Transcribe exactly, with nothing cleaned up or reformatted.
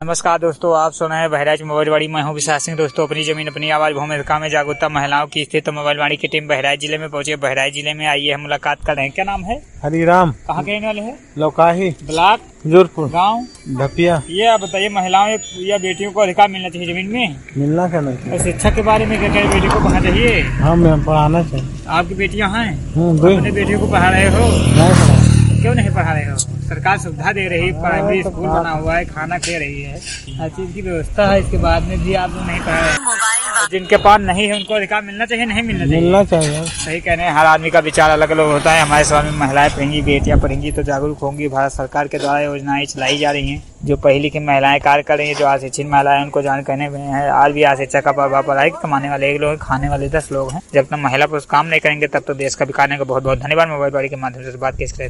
नमस्कार दोस्तों, आप सुन रहे हैं बहराइच मोबाइलवाड़ी। मैं हूं विशाल सिंह। दोस्तों, अपनी जमीन अपनी आवाज भूमिका में जागरूकता महिलाओं की स्थित मोबाइलवाड़ी की टीम बहराइच जिले में पहुंचे। बहराइच जिले में आइए हम मुलाकात कर रहे हैं। क्या नाम है? हरिराम। कहाँ के रहने वाले हैं? लौकाही ब्लॉक जोरपुर गाँव ढपिया। ये आप बताइए, महिलाओं या बेटियों को अधिकार मिलना चाहिए जमीन में? मिलना करना चाहिए। और शिक्षा के बारे में क्या क्या बेटी को पढ़ाना चाहिए? हाँ, मैं पढ़ाना चाहिए। आपकी बेटियां हैं? हूँ, अपने बेटियों को पढ़ा रहे हो? नहीं पढ़ा। क्यों नहीं पढ़ा रहे हो? सरकार सुविधा दे रही है, प्राइमरी स्कूल बना हुआ है, खाना दे रही है, हर चीज की व्यवस्था है। इसके बाद में भी आप लोग नहीं पढ़ा रहे हैं। जिनके पास नहीं है उनको अधिकार मिलना चाहिए, नहीं मिलना चाहिए? मिलना चाहिए। सही कहने हैं, हर आदमी का विचार अलग अलग होता है। हमारे समाज में महिलाएं पढ़ेंगी, बेटियां पढ़ेंगी तो जागरूक होंगी। भारत सरकार के द्वारा योजनाएं चलाई जा रही हैं। जो पढ़ी लिखी महिलाएं कार्य कर रही है, जो अशिक्षित महिलाएं उनको जान कहने में है। आज भी अशिक्षा का प्रभाव पड़ा है। कमाने वाले एक लोग, खाने वाले दस लोग हैं। जब तक महिला पुरुष काम नहीं करेंगे तब तो देश का विकास नहीं होगा। बहुत बहुत धन्यवाद। मोबाइल बाड़ी के माध्यम से बात की।